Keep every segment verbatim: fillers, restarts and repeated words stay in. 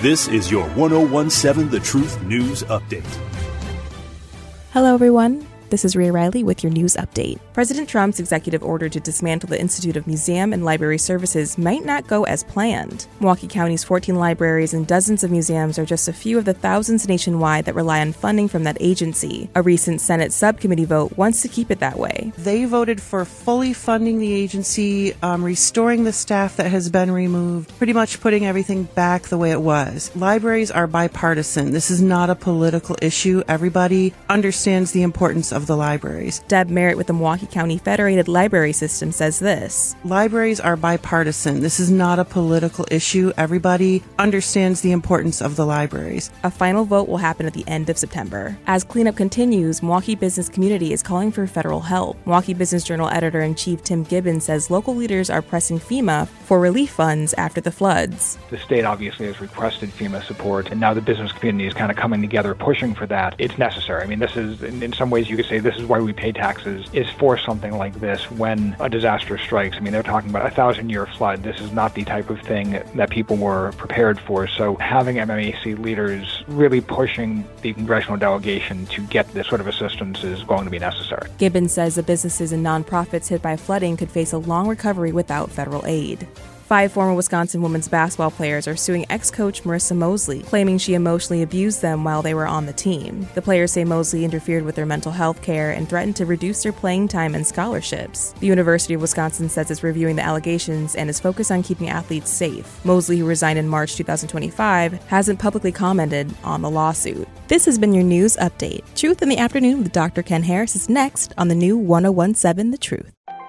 This is your ten seventeen The Truth News Update. Hello, everyone. This is Ray Riley with your news update. President Trump's executive order to dismantle the Institute of Museum and Library Services might not go as planned. Milwaukee County's fourteen libraries and dozens of museums are just a few of the thousands nationwide that rely on funding from that agency. A recent Senate subcommittee vote wants to keep it that way. They voted for fully funding the agency, um, restoring the staff that has been removed, pretty much putting everything back the way it was. Libraries are bipartisan. This is not a political issue. Everybody understands the importance of the libraries. Deb Merritt with the Milwaukee County Federated Library System says this. Libraries are bipartisan. This is not a political issue. Everybody understands the importance of the libraries. A final vote will happen at the end of September. As cleanup continues, Milwaukee business community is calling for federal help. Milwaukee Business Journal editor-in-chief Tim Gibbons says local leaders are pressing FEMA for relief funds after the floods. The state obviously has requested FEMA support, and now the business community is kind of coming together, pushing for that. It's necessary. I mean, this is, in, in some ways you could say this is why we pay taxes, is for something like this when a disaster strikes. I mean, they're talking about a thousand-year flood. This is not the type of thing that people were prepared for. So having M M A C leaders really pushing the congressional delegation to get this sort of assistance is going to be necessary. Gibbons says the businesses and nonprofits hit by flooding could face a long recovery without federal aid. Five former Wisconsin women's basketball players are suing ex-coach Marissa Mosley, claiming she emotionally abused them while they were on the team. The players say Mosley interfered with their mental health care and threatened to reduce their playing time and scholarships. The University of Wisconsin says it's reviewing the allegations and is focused on keeping athletes safe. Mosley, who resigned in March twenty twenty-five, hasn't publicly commented on the lawsuit. This has been your news update. Truth in the Afternoon with Doctor Ken Harris is next on the new ten seventeen The Truth.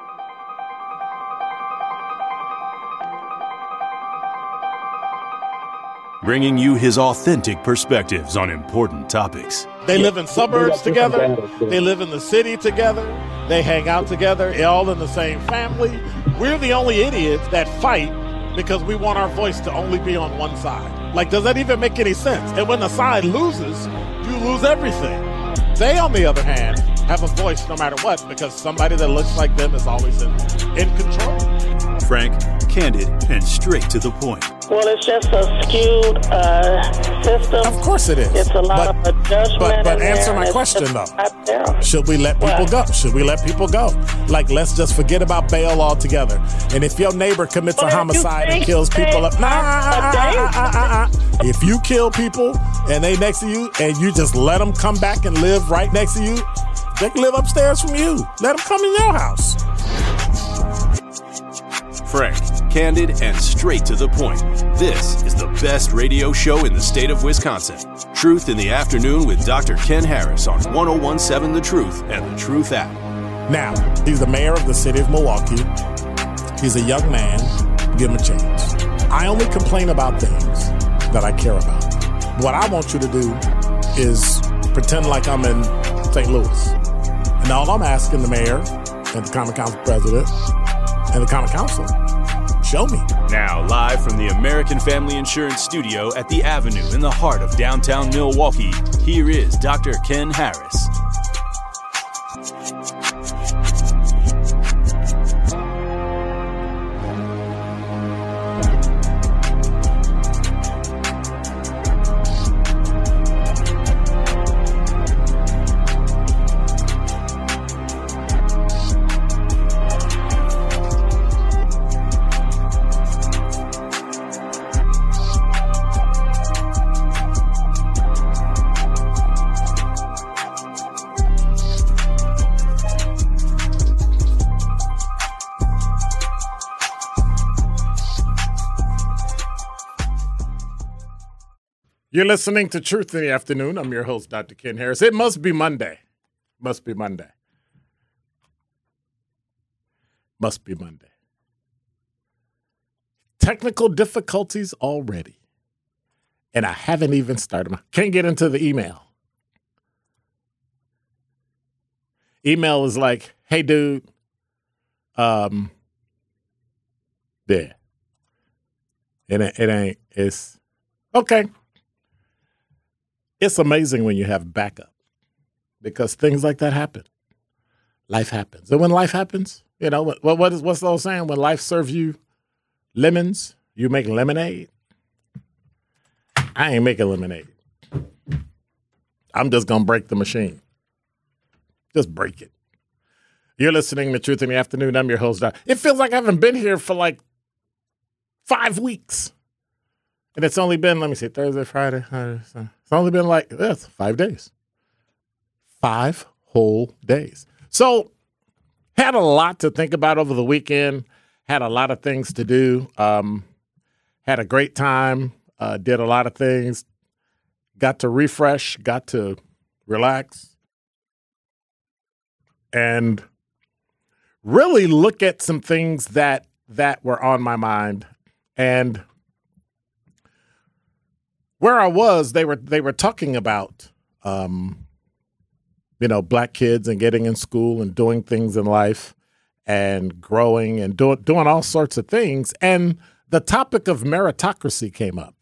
Bringing you his authentic perspectives on important topics. They live in suburbs together. They live in the city together. They hang out together, all in the same family. We're the only idiots that fight because we want our voice to only be on one side. Like, does that even make any sense? And when the side loses, you lose everything. They, on the other hand, have a voice no matter what because somebody that looks like them is always in, in control. Frank, candid, and straight to the point. Well, it's just a skewed uh, system. Of course it is. It's a lot but, of judgment. But, but answer my question, though. Should we let people what? go? Should we let people go? Like, let's just forget about bail altogether. And if your neighbor commits well, a homicide and kills people up, nah, ah, ah, ah, ah, ah. If you kill people and they next to you and you just let them come back and live right next to you, they can live upstairs from you. Let them come in your house. Frank, candid, and straight to the point. This is the best radio show in the state of Wisconsin. Truth in the Afternoon with Doctor Ken Harris on ten seventeen The Truth and The Truth app. Now, he's the mayor of the city of Milwaukee. He's a young man. Give him a chance. I only complain about things that I care about. What I want you to do is pretend like I'm in Saint Louis. And all I'm asking the mayor and the Common Council president and the Common Council, show me. Now, live from the American Family Insurance Studio at the Avenue in the heart of downtown Milwaukee, here is Doctor Ken Harris. You're listening to Truth in the Afternoon. I'm your host, Doctor Ken Harris. It must be Monday. Must be Monday. Must be Monday. Technical difficulties already. And I haven't even started. Can't get into the email. Email is like, hey, dude. Um, there. It ain't, it ain't, it's, okay. It's amazing when you have backup because things like that happen. Life happens. And when life happens, you know, what, what is, what's the old saying? When life serves you lemons, you make lemonade. I ain't making lemonade. I'm just going to break the machine. Just break it. You're listening to Truth in the Afternoon. I'm your host, Doc. It feels like I haven't been here for like five weeks. And it's only been, let me see, Thursday, Friday. Friday Sunday. It's only been like, yes, five days. Five whole days. So, had a lot to think about over the weekend. Had a lot of things to do. Um, had a great time. Uh, did a lot of things. Got to refresh. Got to relax. And really look at some things that that were on my mind. And where I was, they were they were talking about, um, you know, black kids and getting in school and doing things in life and growing and do, doing all sorts of things. And the topic of meritocracy came up.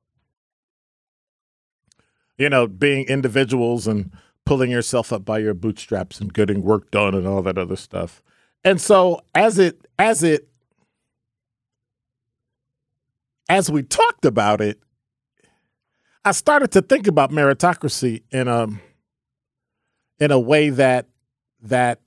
You know, being individuals and pulling yourself up by your bootstraps and getting work done and all that other stuff. And so as it as it as we talked about it, I started to think about meritocracy in a in a way that that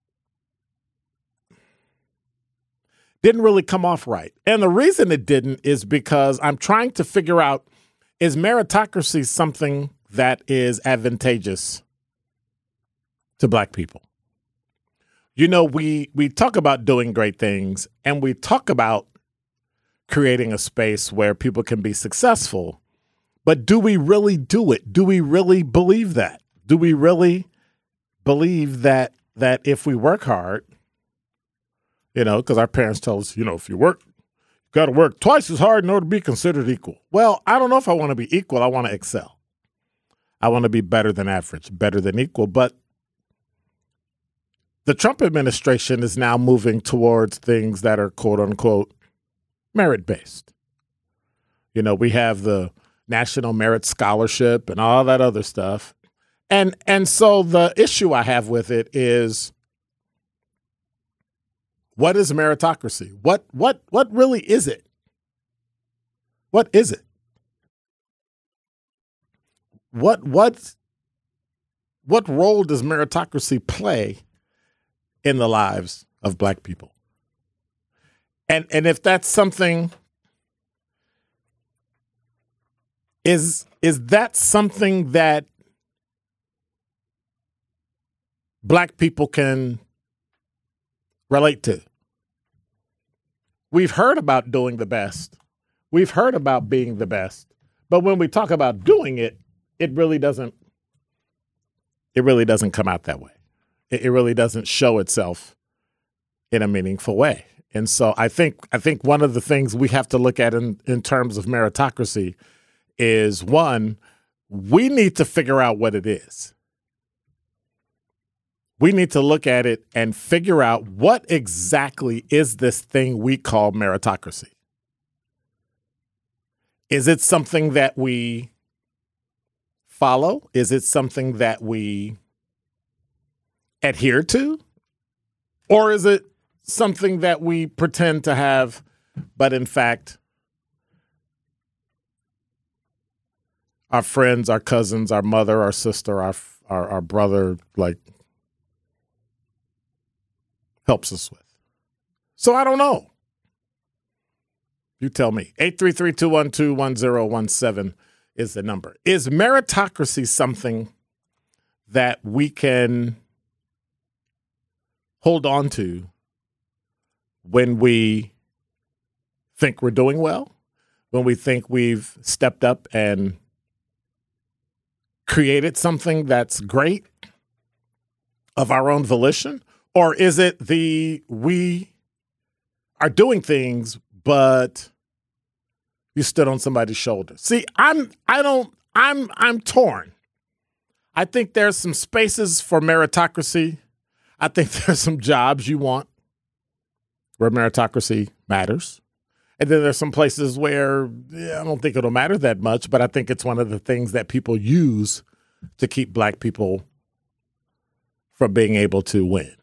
didn't really come off right. And the reason it didn't is because I'm trying to figure out, is meritocracy something that is advantageous to black people? You know, we we talk about doing great things and we talk about creating a space where people can be successful. But do we really do it? Do we really believe that? Do we really believe that that if we work hard, you know, because our parents tell us, you know, if you work, you got to work twice as hard in order to be considered equal. Well, I don't know if I want to be equal. I want to excel. I want to be better than average, better than equal. But the Trump administration is now moving towards things that are, quote unquote, merit-based. You know, we have the National Merit Scholarship and all that other stuff. And and so the issue I have with it is, what is meritocracy? What what what really is it? What is it? What what what role does meritocracy play in the lives of black people? And and if that's something, is is that something that black people can relate to? We've heard about doing the best. We've heard about being the best. But when we talk about doing it, it really doesn't, it really doesn't come out that way. It, it really doesn't show itself in a meaningful way. And so I think I think one of the things we have to look at in, in terms of meritocracy is, one, we need to figure out what it is. We need to look at it and figure out what exactly is this thing we call meritocracy. Is it something that we follow? Is it something that we adhere to? Or is it something that we pretend to have, but in fact, our friends, our cousins, our mother, our sister, our our, our brother, like, helps us with? So I don't know. You tell me. eight three three, two one two, one zero one seven is the number. Is meritocracy something that we can hold on to when we think we're doing well, when we think we've stepped up and created something that's great of our own volition? Or is it the, we are doing things, but you stood on somebody's shoulder? See, I'm, I don't, I'm, I'm torn. I think there's some spaces for meritocracy. I think there's some jobs you want where meritocracy matters. And then there's some places where, yeah, I don't think it'll matter that much, but I think it's one of the things that people use to keep black people from being able to win.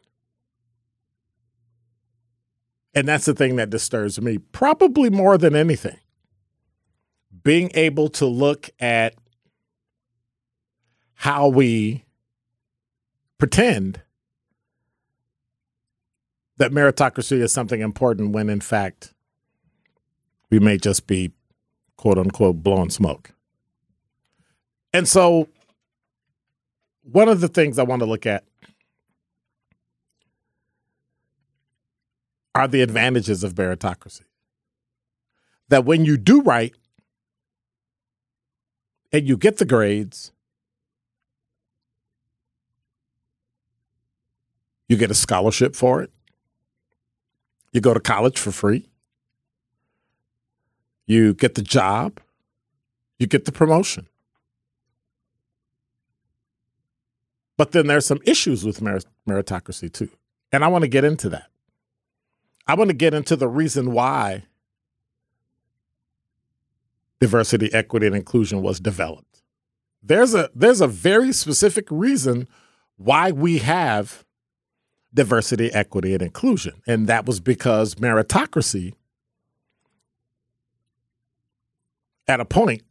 And that's the thing that disturbs me, probably more than anything. being able to look at how we pretend that meritocracy is something important when, in fact, we may just be, quote unquote, blowing smoke. And so one of the things I want to look at are the advantages of meritocracy. That when you do right and you get the grades, you get a scholarship for it. You go to college for free. You get the job. You get the promotion. But then there's some issues with merit- meritocracy too. And I want to get into that. I want to get into the reason why diversity, equity, and inclusion was developed. There's a there's a very specific reason why we have diversity, equity, and inclusion. And that was because meritocracy, at a point,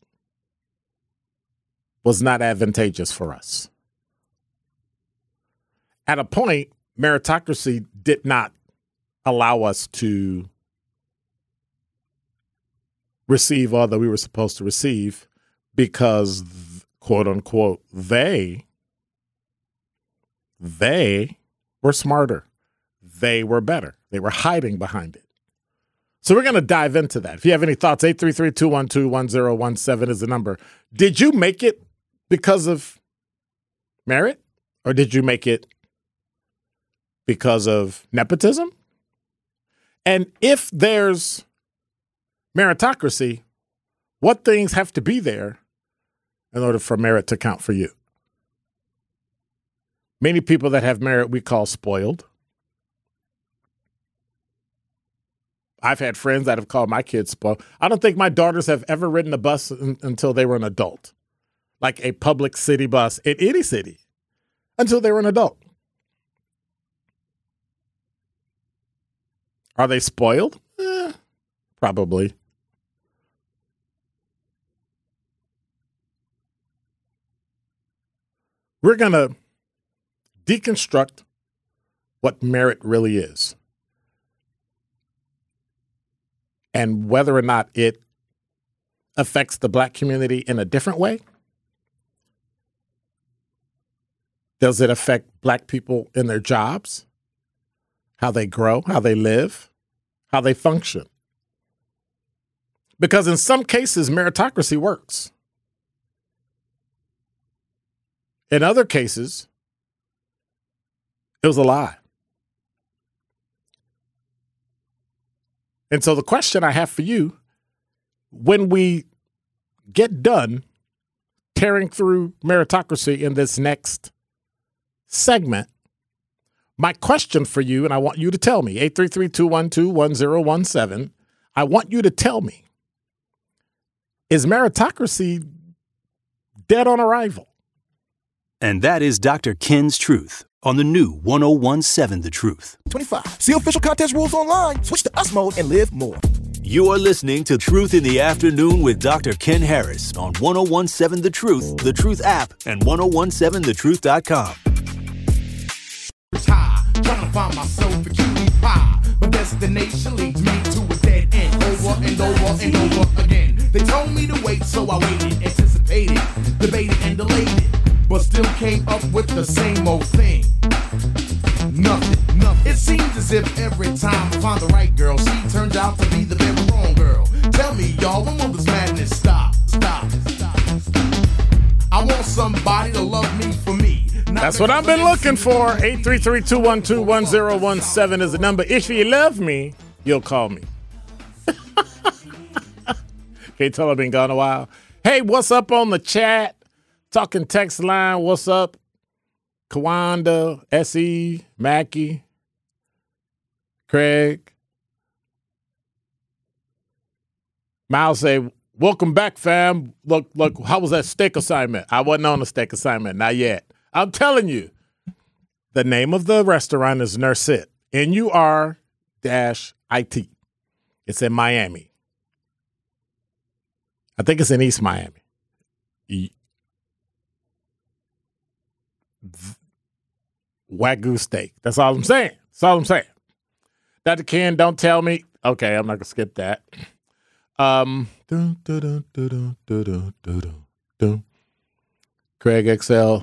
was not advantageous for us. At a point, meritocracy did not allow us to receive all that we were supposed to receive because, quote unquote, they, they were smarter. They were better. They were hiding behind it. So we're going to dive into that. If you have any thoughts, eight three three, two one two, one zero one seven is the number. Did you make it because of merit, or did you make it because of nepotism? And if there's meritocracy, what things have to be there in order for merit to count for you? Many people that have merit we call spoiled. I've had friends that have called my kids spoiled. I don't think my daughters have ever ridden a bus in, until they were an adult, like a public city bus in any city, until they were an adult. Are they spoiled? Eh, probably. We're going to deconstruct what merit really is and whether or not it affects the Black community in a different way. Does it affect Black people in their jobs, how they grow, how they live, how they function? Because in some cases, meritocracy works. In other cases, it was a lie. And so the question I have for you, when we get done tearing through meritocracy in this next segment, my question for you, and I want you to tell me, eight three three, two one two, one zero one seven, I want you to tell me, is meritocracy dead on arrival? And that is Doctor Ken's Truth on the new one oh one seven The Truth. twenty-five. See official contest rules online. Switch to us mode and live more. You are listening to Truth in the Afternoon with Doctor Ken Harris on one oh one seven The Truth, The Truth app, and ten seventeen the truth dot com. High, trying to find myself a cutie pie. My destination leads me to a dead end. Over and over and over again. They told me to wait, so I waited, anticipated, debated and delayed it. But still came up with the same old thing. Nothing, nothing. It seems as if every time I find the right girl, she turns out to be the very wrong girl. Tell me, y'all, when will this madness stop? Stop, stop, stop. I want somebody to love me for me. That's what I've been looking for. eight three three, two one two, one zero one seven is the number. If you love me, you'll call me. Can't tell I've been gone a while. Hey, what's up on the chat? Talking text line, what's up? Kawanda, S E, Mackie, Craig. Miles say, welcome back, fam. Look, look, how was that steak assignment? I wasn't on a steak assignment, not yet. I'm telling you, the name of the restaurant is Nursit, N U R I T. It's in Miami. I think it's in East Miami. E- Wagyu steak. That's all I'm saying. That's all I'm saying. Doctor Ken, don't tell me. Okay, I'm not gonna skip that. Um, dun, dun, dun, dun, dun, dun, dun, dun. Craig X L.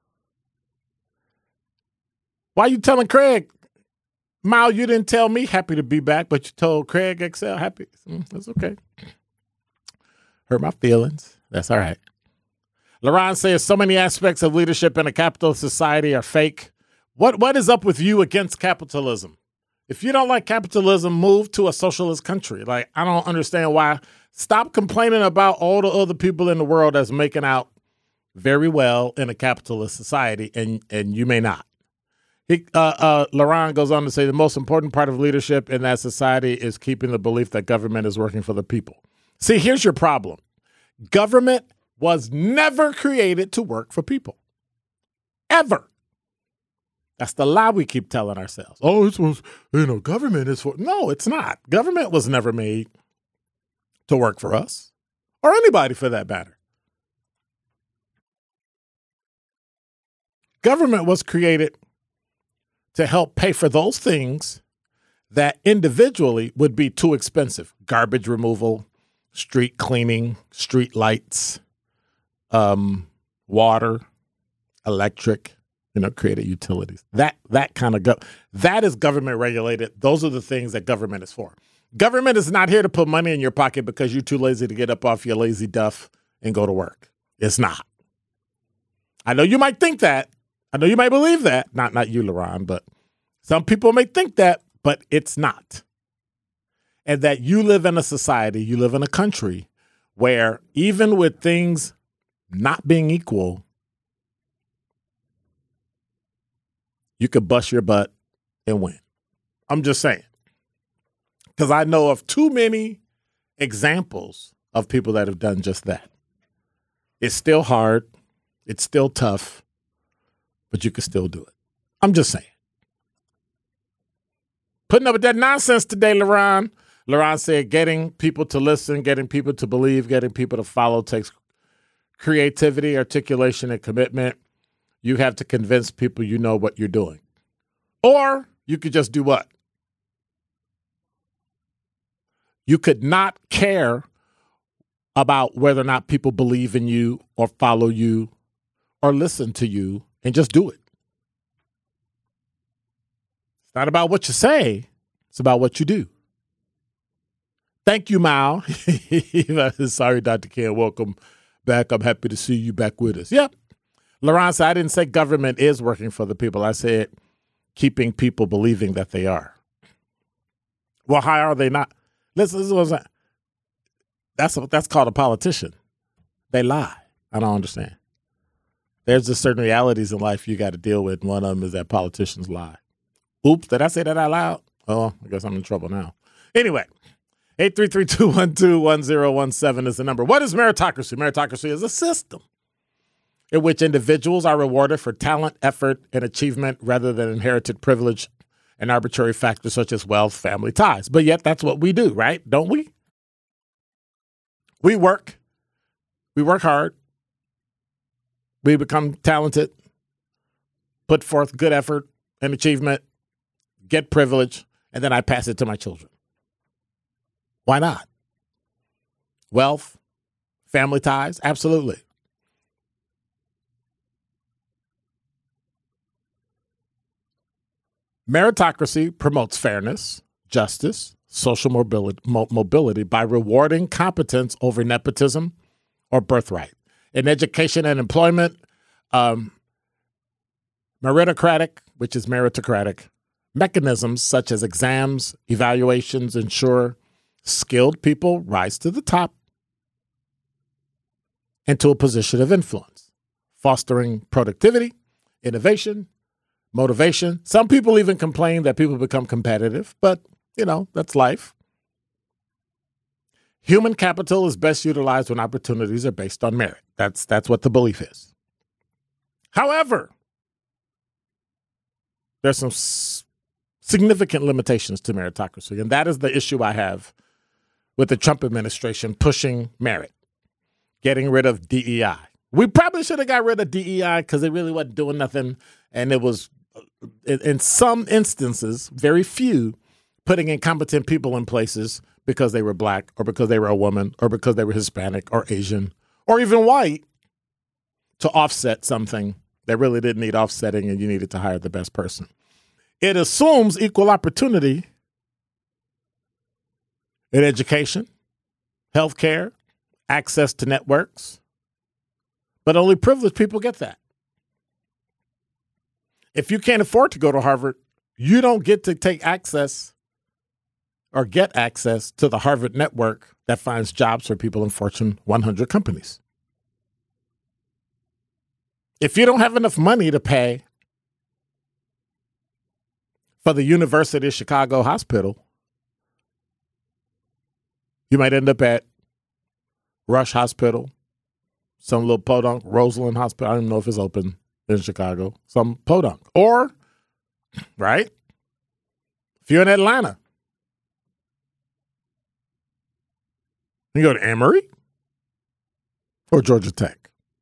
Why you telling Craig? Mal, you didn't tell me happy to be back, but you told Craig X L happy. Mm, that's okay. Hurt my feelings. That's all right. LaRon says so many aspects of leadership in a capitalist society are fake. What What is up with you against capitalism? If you don't like capitalism, move to a socialist country. Like, I don't understand why. Stop complaining about all the other people in the world that's making out very well in a capitalist society, and, and you may not. He, uh, uh, LaRon goes on to say the most important part of leadership in that society is keeping the belief that government is working for the people. See, here's your problem. Government was never created to work for people. Ever. That's the lie we keep telling ourselves. Oh, it's was, you know, government is for. No, it's not. Government was never made to work for us or anybody for that matter. Government was created to help pay for those things that individually would be too expensive. Garbage removal, street cleaning, street lights, um, water, electric, you know, created utilities. That that kind of go that is government regulated. Those are the things that government is for. Government is not here to put money in your pocket because you're too lazy to get up off your lazy duff and go to work. It's not. I know you might think that. I know you might believe that. Not not you, LaRon, but some people may think that, but it's not. And that you live in a society, you live in a country where even with things not being equal, you could bust your butt and win. I'm just saying. Because I know of too many examples of people that have done just that. It's still hard. It's still tough. But you can still do it. I'm just saying. Putting up with that nonsense today, LaRon. LaRon said getting people to listen, getting people to believe, getting people to follow takes creativity, articulation, and commitment. You have to convince people you know what you're doing. Or you could just do what? You could not care about whether or not people believe in you or follow you or listen to you and just do it. It's not about what you say. It's about what you do. Thank you, Mal. Sorry, Doctor Ken. Welcome back. I'm happy to see you back with us. Yep. LaRon said, I didn't say government is working for the people. I said keeping people believing that they are. Well, how are they not? Listen, this was a, that's a, that's called a politician. They lie. I don't understand. There's just certain realities in life you got to deal with. And one of them is that politicians lie. Oops, did I say that out loud? Oh, I guess I'm in trouble now. Anyway, eight three three, two one two, one zero one seven is the number. What is meritocracy? Meritocracy is a system in which individuals are rewarded for talent, effort, and achievement rather than inherited privilege and arbitrary factors such as wealth, family ties. But yet that's what we do, right? Don't we? We work. We work hard. We become talented, put forth good effort and achievement, get privilege, and then I pass it to my children. Why not? Wealth, family ties, absolutely. Meritocracy promotes fairness, justice, social mobility, mobility by rewarding competence over nepotism or birthright. In education and employment, um, meritocratic, which is meritocratic, mechanisms such as exams, evaluations ensure skilled people rise to the top and to a position of influence, fostering productivity, innovation, motivation. Some people even complain that people become competitive, but, you know, that's life. Human capital is best utilized when opportunities are based on merit. That's that's what the belief is. However, there's some s- significant limitations to meritocracy, and that is the issue I have with the Trump administration pushing merit. getting rid of D E I. We probably should have got rid of D E I because it really wasn't doing nothing. And it was, in some instances, very few, putting incompetent people in places because they were black or because they were a woman or because they were Hispanic or Asian or even white to offset something that really didn't need offsetting and you needed to hire the best person. It assumes equal opportunity in education, healthcare, access to networks, but only privileged people get that. If you can't afford to go to Harvard, you don't get to take access or get access to the Harvard network that finds jobs for people in Fortune one hundred companies. If you don't have enough money to pay for the University of Chicago Hospital, you might end up at Rush Hospital, some little podunk, Roseland Hospital. I don't even know if it's open in Chicago, some podunk. Or, right, if you're in Atlanta, you go to Emory or Georgia Tech.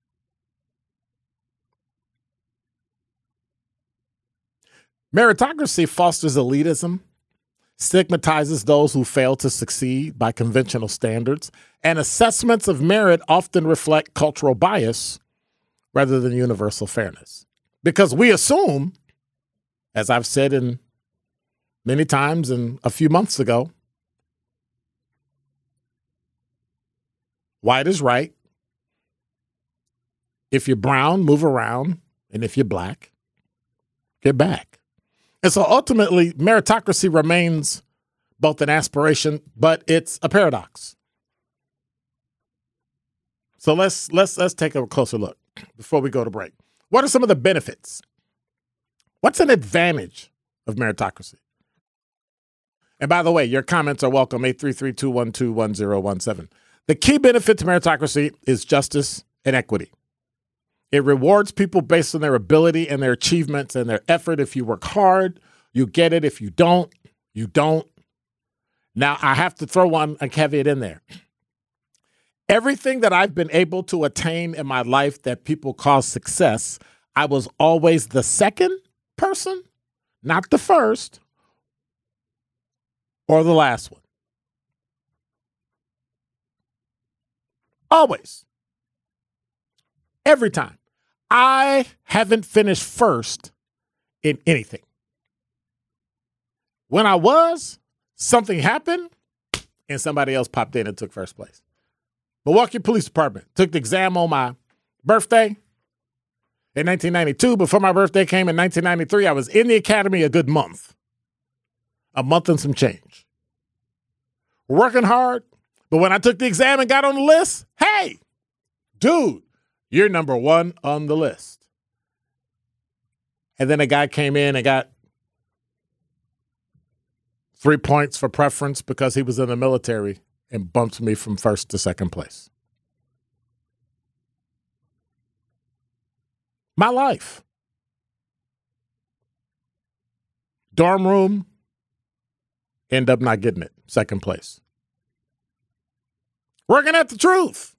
Meritocracy fosters elitism, stigmatizes those who fail to succeed by conventional standards, and assessments of merit often reflect cultural bias rather than universal fairness. Because we assume, as I've said in many times and a few months ago, white is right. If you're brown, move around. And if you're black, get back. And so ultimately, meritocracy remains both an aspiration, but it's a paradox. So let's let's let's take a closer look before we go to break. What are some of the benefits? What's an advantage of meritocracy? And by the way, your comments are welcome, eight three three, two one two, one zero one seven. The key benefit to meritocracy is justice and equity. It rewards people based on their ability and their achievements and their effort. If you work hard, you get it. If you don't, you don't. Now, I have to throw one a caveat in there. Everything that I've been able to attain in my life that people call success, I was always the second person, not the first or the last one. Always. Every time. I haven't finished first in anything. When I was, something happened and somebody else popped in and took first place. Milwaukee Police Department took the exam on my birthday in nineteen ninety-two. Before my birthday came in nineteen ninety-three, I was in the academy a good month. A month and some change. Working hard, but when I took the exam and got on the list, hey, dude, you're number one on the list. And then a guy came in and got three points for preference because he was in the military and bumped me from first to second place. My life. Dorm room, end up not getting it, second place. Working at the Truth.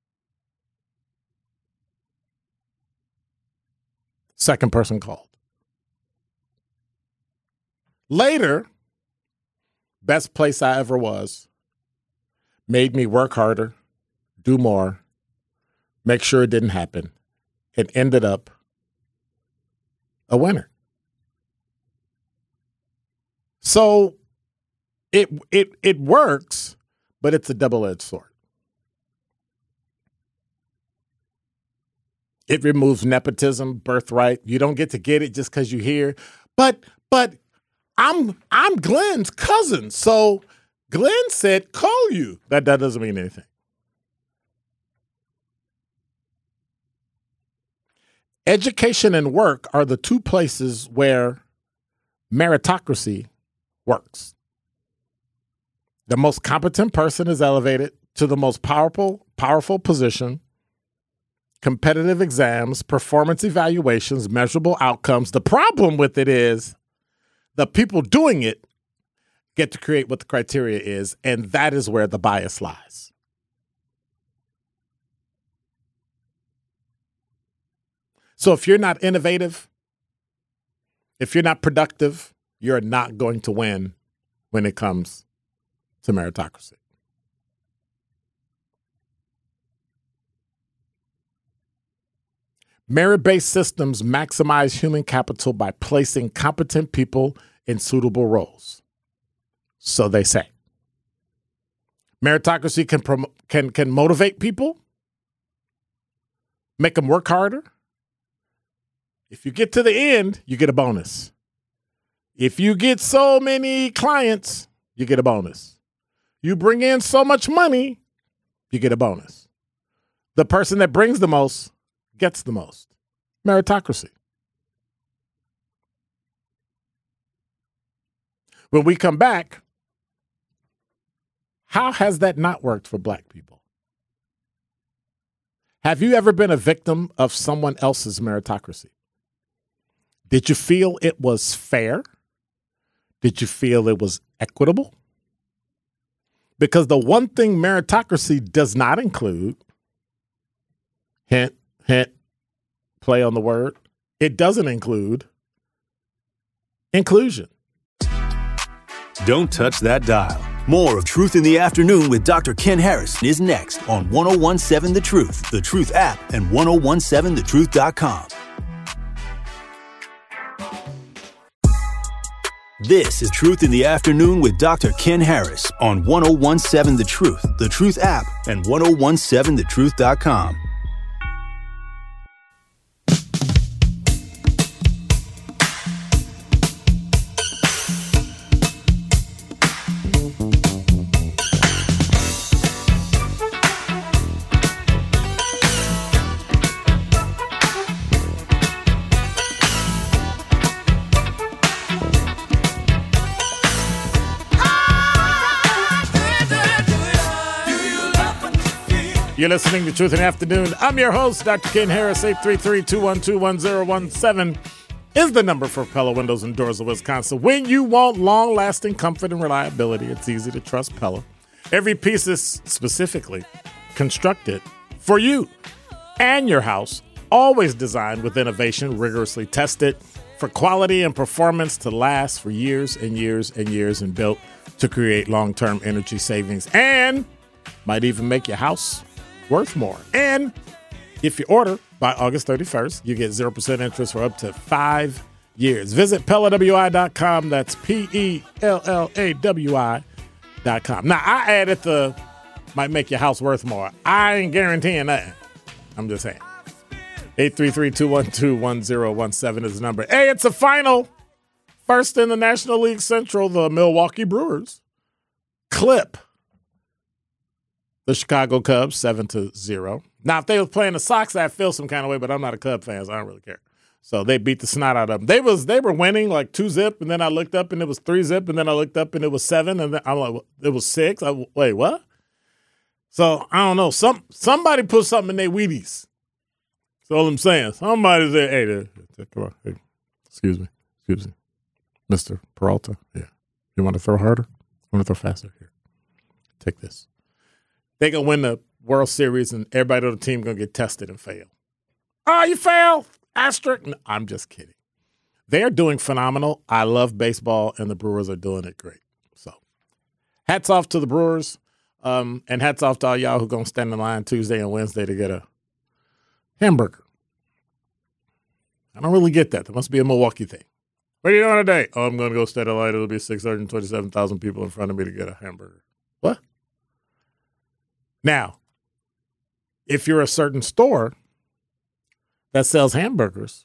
Second person called. Later, best place I ever was, made me work harder, do more, make sure it didn't happen, and ended up a winner. So it it it works, but it's a double-edged sword. It removes nepotism, birthright. You don't get to get it just because you're here. But but I'm I'm Glenn's cousin. So Glenn said, call you. That, that doesn't mean anything. Education and work are the two places where meritocracy works. The most competent person is elevated to the most powerful, powerful position. Competitive exams, performance evaluations, measurable outcomes. The problem with it is the people doing it get to create what the criteria is, and that is where the bias lies. So if you're not innovative, if you're not productive, you're not going to win when it comes to meritocracy. Merit-based systems maximize human capital by placing competent people in suitable roles. So they say. Meritocracy can prom- can can motivate people, make them work harder. If you get to the end, you get a bonus. If you get so many clients, you get a bonus. You bring in so much money, you get a bonus. The person that brings the most gets the most. Meritocracy. When we come back, how has that not worked for black people? Have you ever been a victim of someone else's meritocracy? Did you feel it was fair? Did you feel it was equitable? Because the one thing meritocracy does not include, hint, hint, play on the word, it doesn't include inclusion. Don't touch that dial. More of Truth in the Afternoon with Doctor Ken Harris is next on ten seventeen The Truth, The Truth app, and ten seventeen the truth dot com. This is Truth in the Afternoon with Doctor Ken Harris on ten seventeen The Truth, The Truth app, and ten seventeen the truth dot com. You're listening to Truth in the Afternoon. I'm your host, Doctor Ken Harris. eight three three, two one two, one zero one seven is the number for Pella Windows and Doors of Wisconsin. When you want long-lasting comfort and reliability, it's easy to trust Pella. Every piece is specifically constructed for you and your house, always designed with innovation, rigorously tested for quality and performance to last for years and years and years, and built to create long-term energy savings and might even make your house worth more. And if you order by August thirty-first, you get zero percent interest for up to five years. Visit Pella W I dot com. That's P E L L A W I dot com. Now, I added the might make your house worth more. I ain't guaranteeing that. I'm just saying. eight three three, two one two, one zero one seven is the number. Hey, it's a final. First in the National League Central, the Milwaukee Brewers clip the Chicago Cubs seven to zero. Now, if they were playing the Sox, I'd feel some kind of way, but I'm not a Cub fan, so I don't really care. So they beat the snot out of them. They was they were winning like two zip, and then I looked up and it was three zip, and then I looked up and it was seven, and then I'm like, it was six. I, wait, what? So I don't know. Some somebody put something in their Wheaties. That's all I'm saying. Somebody said, "Hey, there, come on, hey, excuse me, excuse me, Mister Peralta. Yeah, you want to throw harder? You want to throw faster? Here, take this." They gonna win the World Series, and everybody on the team gonna get tested and fail. Oh, you fail? Asterisk. No, I'm just kidding. They're doing phenomenal. I love baseball, and the Brewers are doing it great. So, hats off to the Brewers, um, and hats off to all y'all who gonna stand in line Tuesday and Wednesday to get a hamburger. I don't really get that. That must be a Milwaukee thing. What are you doing today? Oh, I'm gonna go stand in line. It'll be six hundred twenty-seven thousand people in front of me to get a hamburger. What? Now, if you're a certain store that sells hamburgers,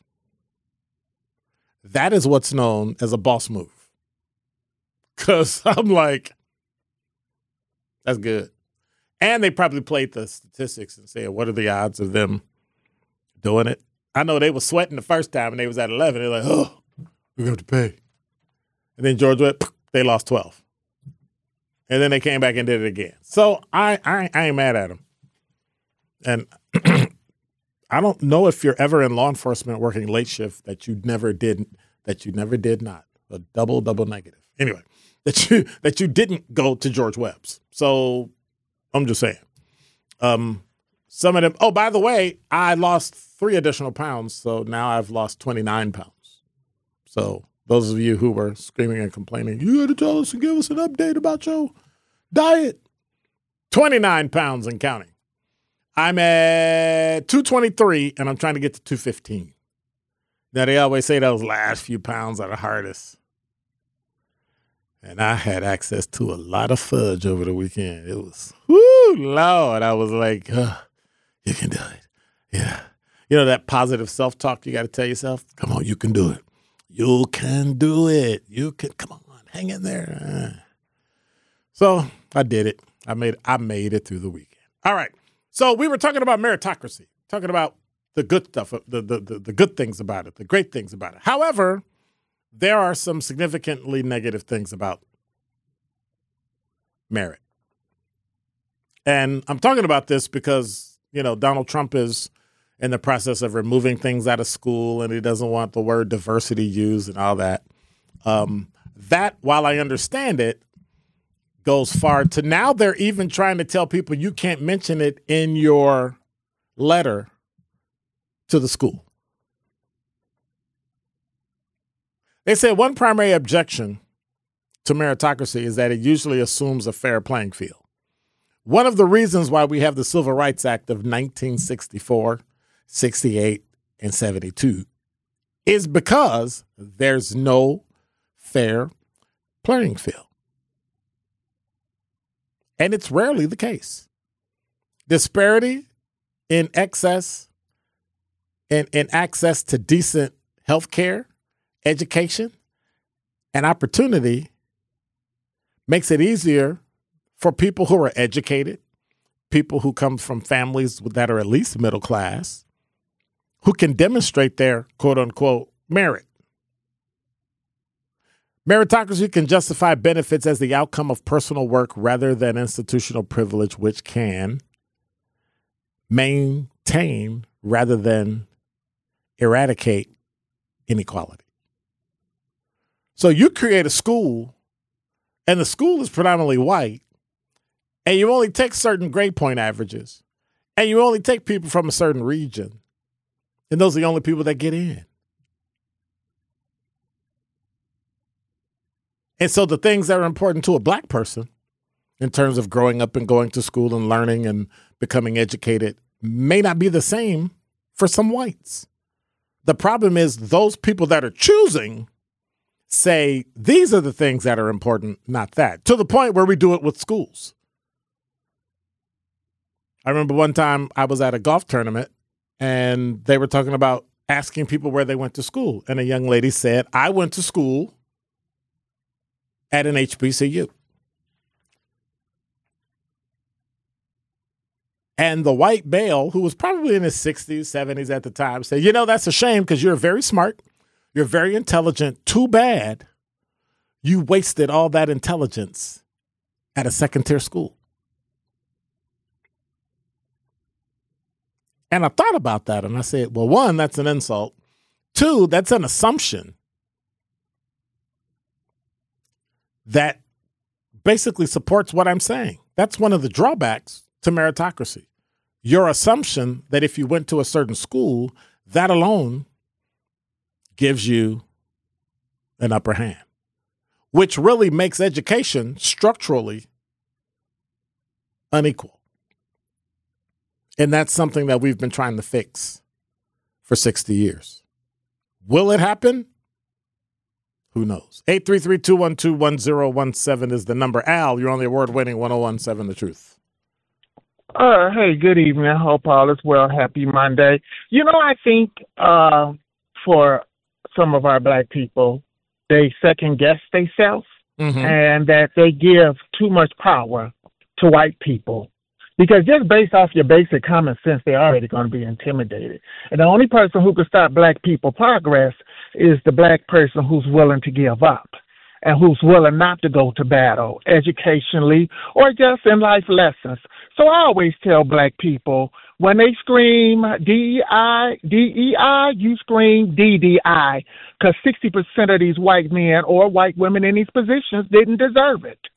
that is what's known as a boss move. Because I'm like, that's good. And they probably played the statistics and said, what are the odds of them doing it? I know they were sweating the first time and they was at eleven. They're like, oh, we're going to have to pay. And then George went, they lost twelve. And then they came back and did it again. So I, I, I ain't mad at them. And I don't know if you're ever in law enforcement working late shift that you never did, that you never did not. A double, double negative. Anyway, that you that you didn't go to George Webb's. So I'm just saying. Um, Some of them. Oh, by the way, I lost three additional pounds, so now I've lost twenty-nine pounds. So those of you who were screaming and complaining, you got to tell us and give us an update about your diet. twenty-nine pounds and counting. I'm at two twenty-three, and I'm trying to get to two fifteen. Now, they always say those last few pounds are the hardest. And I had access to a lot of fudge over the weekend. It was, whoo, Lord. I was like, oh, you can do it. Yeah. You know that positive self-talk you got to tell yourself? Come on, you can do it. You can do it. You can, come on, hang in there. So I did it. I made I made it through the weekend. All right. So we were talking about meritocracy, talking about the good stuff, the, the, the, the good things about it, the great things about it. However, there are some significantly negative things about merit. And I'm talking about this because, you know, Donald Trump is in the process of removing things out of school, and he doesn't want the word diversity used and all that. Um, that, while I understand it, goes far to now they're even trying to tell people you can't mention it in your letter to the school. They said one primary objection to meritocracy is that it usually assumes a fair playing field. One of the reasons why we have the Civil Rights Act of nineteen sixty-four, sixty-eight, and seventy-two is because there's no fair playing field. And it's rarely the case. Disparity in excess in, in access to decent health care, education, and opportunity makes it easier for people who are educated, people who come from families that are at least middle class, who can demonstrate their quote-unquote merit. Meritocracy can justify benefits as the outcome of personal work rather than institutional privilege, which can maintain rather than eradicate inequality. So you create a school, and the school is predominantly white, and you only take certain grade point averages, and you only take people from a certain region, and those are the only people that get in. And so the things that are important to a black person in terms of growing up and going to school and learning and becoming educated may not be the same for some whites. The problem is those people that are choosing say these are the things that are important, not that, to the point where we do it with schools. I remember one time I was at a golf tournament and they were talking about asking people where they went to school. And a young lady said, I went to school at an H B C U. And the white male, who was probably in his sixties, seventies at the time, said, you know, that's a shame because you're very smart. You're very intelligent. Too bad you wasted all that intelligence at a second-tier school. And I thought about that, and I said, well, one, that's an insult. Two, that's an assumption that basically supports what I'm saying. That's one of the drawbacks to meritocracy. Your assumption that if you went to a certain school, that alone gives you an upper hand, which really makes education structurally unequal. And that's something that we've been trying to fix for sixty years. Will it happen? Who knows? eight three three, two one two, one zero one seven is the number. Al, you're on the award-winning one oh one seven The Truth. Uh, hey, good evening. I hope all is well. Happy Monday. You know, I think uh, for some of our black people, they second-guess themselves mm-hmm. and that they give too much power to white people. Because just based off your basic common sense, they're already going to be intimidated. And the only person who can stop black people progress is the black person who's willing to give up and who's willing not to go to battle educationally or just in life lessons. So I always tell black people, when they scream D E I, D E I, you scream D D I, because sixty percent of these white men or white women in these positions didn't deserve it.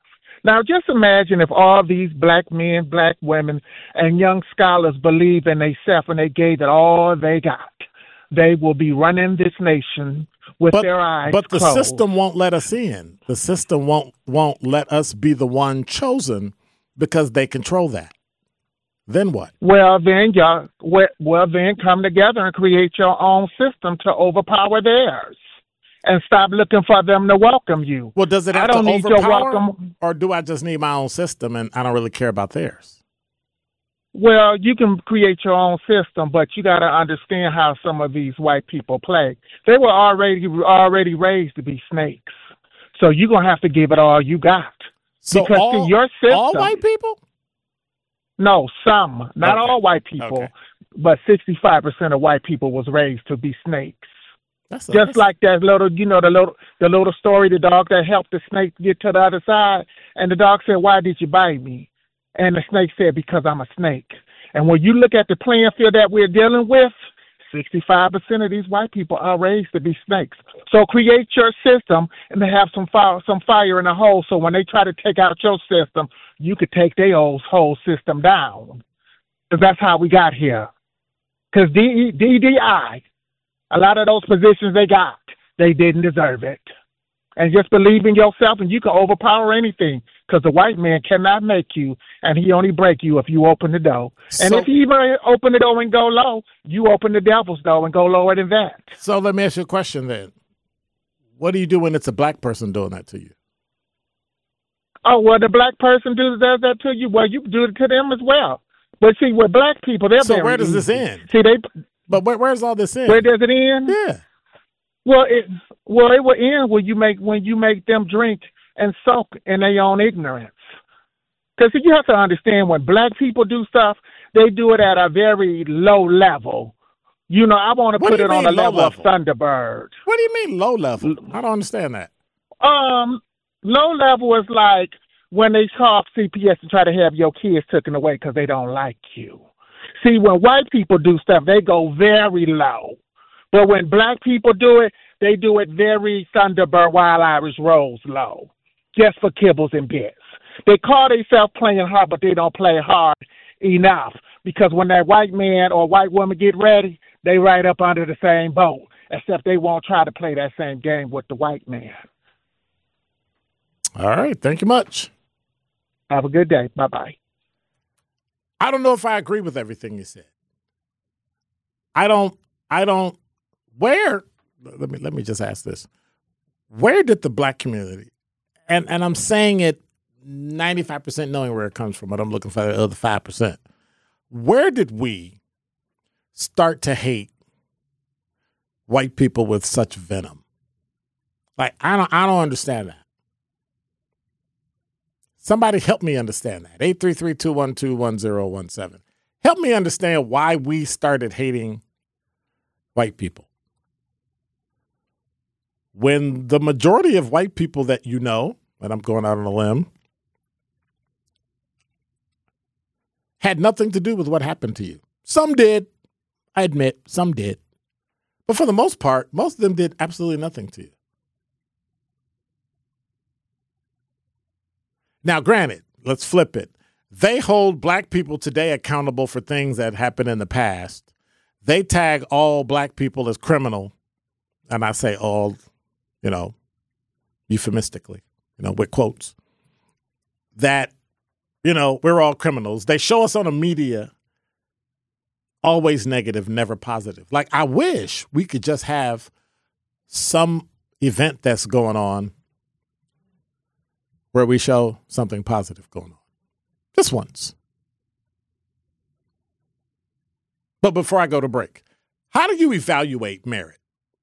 Now, just imagine if all these black men, black women, and young scholars believe in themselves and they gave it all they got. They will be running this nation with but, their eyes But the closed. system won't let us in. The system won't won't let us be the one chosen because they control that. Then what? Well, then y'all, well, well, then come together and create your own system to overpower theirs. And stop looking for them to welcome you. Well, does it have I don't to need your overpower, welcome. Or do I just need my own system and I don't really care about theirs? Well, you can create your own system, but you got to understand how some of these white people play. They were already already raised to be snakes, so you're gonna have to give it all you got. So because all, see, your system, all white people? No, some, not Okay. all white people, Okay. but sixty-five percent of white people was raised to be snakes. That's a, Just that's, like that little, you know, the little, the little story, the dog that helped the snake get to the other side, and the dog said, "Why did you bite me?" And the snake said, "Because I'm a snake." And when you look at the playing field that we're dealing with, sixty-five percent of these white people are raised to be snakes. So create your system and to have some fire, some fire in the hole. So when they try to take out your system, you could take their old whole system down. Because that's how we got here. Because D D I, a lot of those positions they got, they didn't deserve it. And just believe in yourself and you can overpower anything. Because the white man cannot make you, and he only break you if you open the door. And So- if you even open the door and go low, you open the devil's door and go lower than that. So let me ask you a question then. What do you do when it's a black person doing that to you? Oh, well, the black person does, does that to you. Well, you do it to them as well. But see, with black people, they're So very where does this easy. end? See, they But where, where's all this in? where does it end? Yeah. Well, it well it will end when you make when you make them drink and soak in their own ignorance. Because you have to understand when black people do stuff, they do it at a very low level. You know, I want to What put do you it on mean the low level, level? of Thunderbird. What do you mean low level? I don't understand that. Um, low level is like when they call C P S and try to have your kids taken away because they don't like you. See, when white people do stuff, they go very low. But when black people do it, they do it very Thunderbird, Wild Irish Rose low, just for kibbles and bits. They call themselves playing hard, but they don't play hard enough. Because when that white man or white woman get ready, they right up under the same boat, except they won't try to play that same game with the white man. All right. Thank you much. Have a good day. Bye-bye. I don't know if I agree with everything you said. I don't, I don't, where, let me, let me just ask this. Where did the black community, and, and I'm saying it ninety-five percent knowing where it comes from, but I'm looking for the other five percent. Where did we start to hate white people with such venom? Like, I don't, I don't understand that. Somebody help me understand that. eight three three, two one two, one zero one seven. Help me understand why we started hating white people. When the majority of white people that you know, and I'm going out on a limb, had nothing to do with what happened to you. Some did, I admit, some did. But for the most part, most of them did absolutely nothing to you. Now, granted, let's flip it. They hold black people today accountable for things that happened in the past. They tag all black people as criminal, and I say all, you know, euphemistically, you know, with quotes, that, you know, we're all criminals. They show us on the media always negative, never positive. Like, I wish we could just have some event that's going on where we show something positive going on. Just once. But before I go to break, how do you evaluate merit?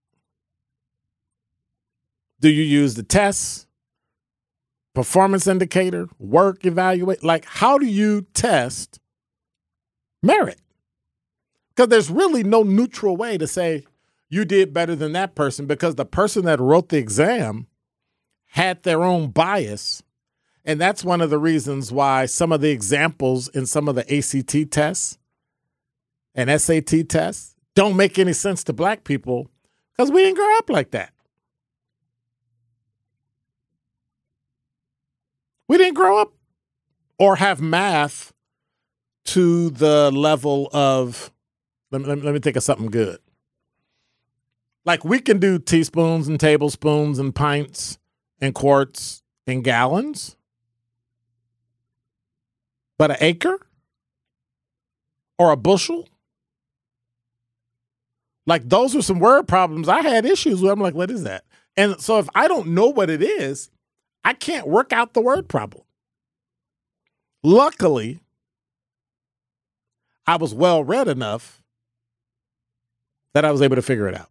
Do you use the tests, performance indicator, work evaluate? Like, how do you test merit? Because there's really no neutral way to say you did better than that person, because the person that wrote the exam had their own bias. And that's one of the reasons why some of the examples in some of the A C T tests and S A T tests don't make any sense to black people, because we didn't grow up like that. We didn't grow up or have math to the level of, let me, let me, let me think of something good. Like we can do teaspoons and tablespoons and pints and quarts and gallons. But an acre or a bushel? Like those are some word problems I had issues with. I'm like, what is that? And so if I don't know what it is, I can't work out the word problem. Luckily, I was well read enough that I was able to figure it out.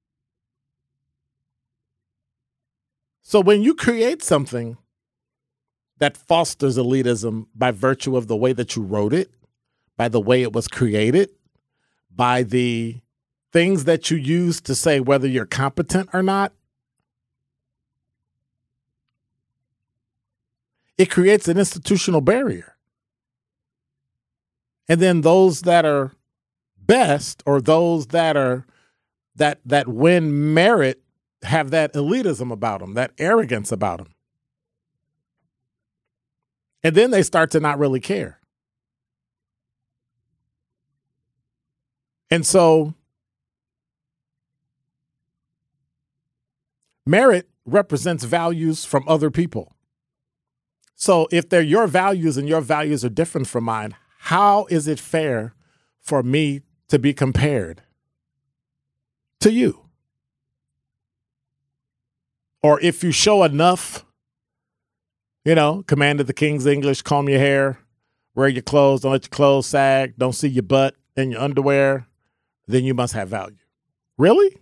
So when you create something that fosters elitism by virtue of the way that you wrote it, by the way it was created, by the things that you use to say whether you're competent or not, it creates an institutional barrier. And then those that are best or those that are that that win merit have that elitism about them, that arrogance about them. And then they start to not really care. And so merit represents values from other people. So if they're your values and your values are different from mine, how is it fair for me to be compared to you? Or if you show enough, you know, command of the King's English, comb your hair, wear your clothes, don't let your clothes sag, don't see your butt in your underwear, then you must have value. Really?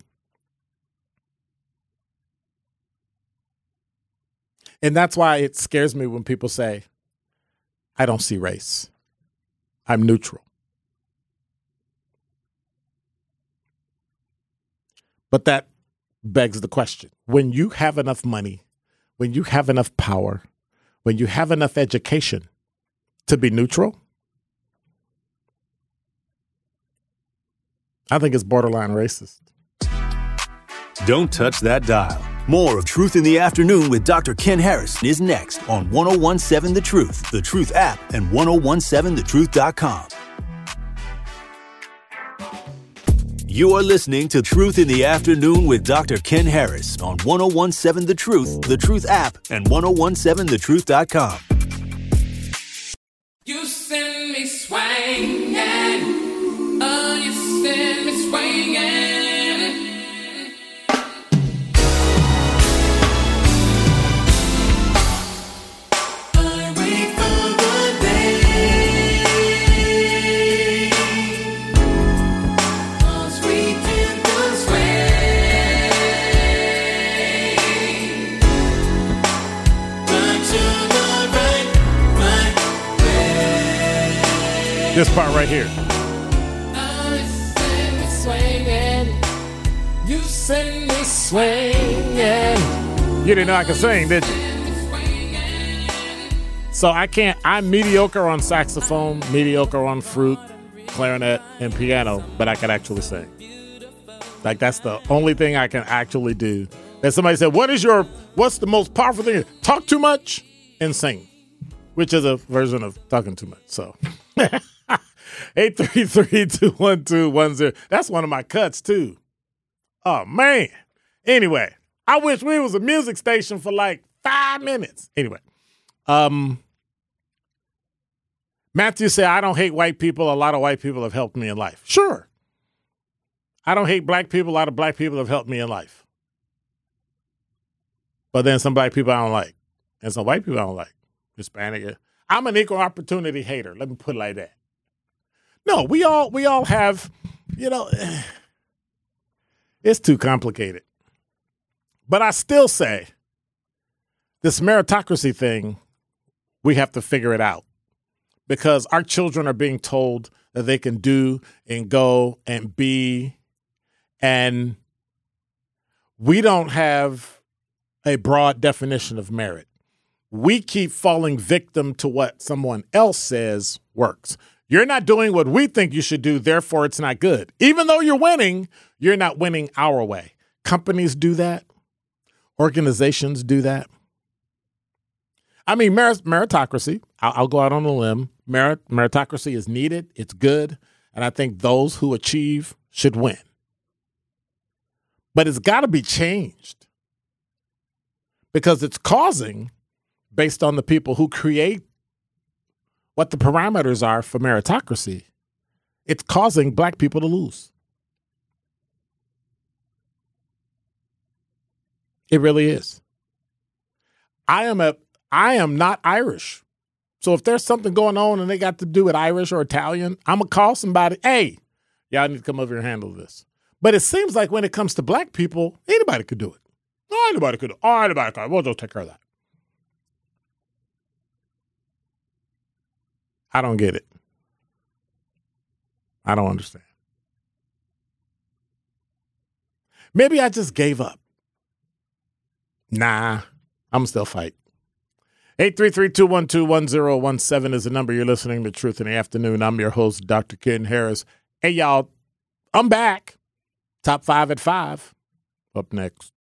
And that's why it scares me when people say, I don't see race. I'm neutral. But that begs the question. When you have enough money, when you have enough power, when you have enough education to be neutral, I think it's borderline racist. Don't touch that dial. More of Truth in the Afternoon with Doctor Ken Harris is next on ten seventeen The Truth, The Truth app, and ten seventeen the truth dot com. You are listening to Truth in the Afternoon with Doctor Ken Harris on ten seventeen The Truth, The Truth app, and ten seventeen the truth dot com. You send me swinging, oh, you send me swinging. This part right here. You send me swinging. You didn't know I could sing, did you? So I can't, I'm mediocre on saxophone, mediocre on flute, clarinet, and piano, but I can actually sing. Like that's the only thing I can actually do. And somebody said, what is your, what's the most powerful thing? Talk too much and sing, which is a version of talking too much. So eight three three, two one two, one zero. That's one of my cuts, too. Oh, man. Anyway, I wish we was a music station for like five minutes. Anyway, um, Matthew said, I don't hate white people. A lot of white people have helped me in life. Sure. I don't hate black people. A lot of black people have helped me in life. But then some black people I don't like. And some white people I don't like. Hispanic. I'm an equal opportunity hater. Let me put it like that. No, we all we all have, you know, it's too complicated. But I still say this meritocracy thing, we have to figure it out because our children are being told that they can do and go and be, and we don't have a broad definition of merit. We keep falling victim to what someone else says works. You're not doing what we think you should do, therefore it's not good. Even though you're winning, you're not winning our way. Companies do that. Organizations do that. I mean, merit- meritocracy, I'll, I'll go out on a limb. Merit- meritocracy is needed. It's good. And I think those who achieve should win. But it's got to be changed because it's causing, based on the people who create what the parameters are for meritocracy, it's causing black people to lose. It really is. I am a I am not Irish. So if there's something going on and they got to do with Irish or Italian, I'm going to call somebody, hey, y'all need to come over here and handle this. But it seems like when it comes to black people, anybody could do it. Oh, anybody could do it. Oh, anybody could. We'll just take care of that. I don't get it. I don't understand. Maybe I just gave up. Nah, I'm going to still fight. eight three three, two one two, one zero one seven is the number. You're listening to Truth in the Afternoon. I'm your host, Doctor Ken Harris. Hey, y'all, I'm back. Top five at five. Up next.